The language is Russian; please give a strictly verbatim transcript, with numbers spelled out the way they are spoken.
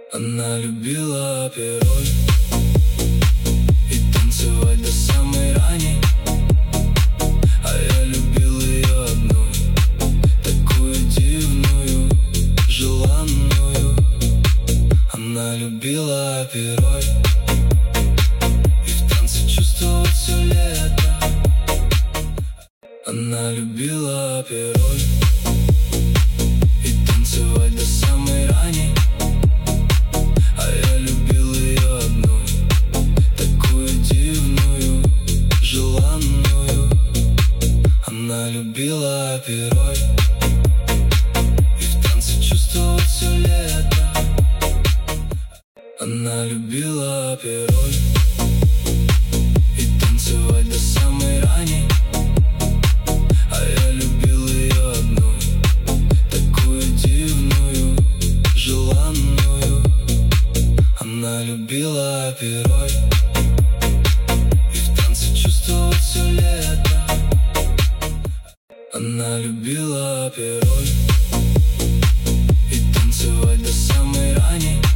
Она любила опероль и танцевать до самой рани, а я любил ее одну, такую дивную, желанную. Она любила опероль и в танце чувствовать все лето. Она любила опероль и танцевать до самой рани, а я любил ее одну, такую дивную, желанную. Она любила опероль и в танце чувствовать все лето. Она любила опероль и танцевать до самой рани, а я любил ее одну, такую дивную, желанную. Она любила опероль и в танце чувствовать все лето. Она любила опероль и танцевать до самой рани,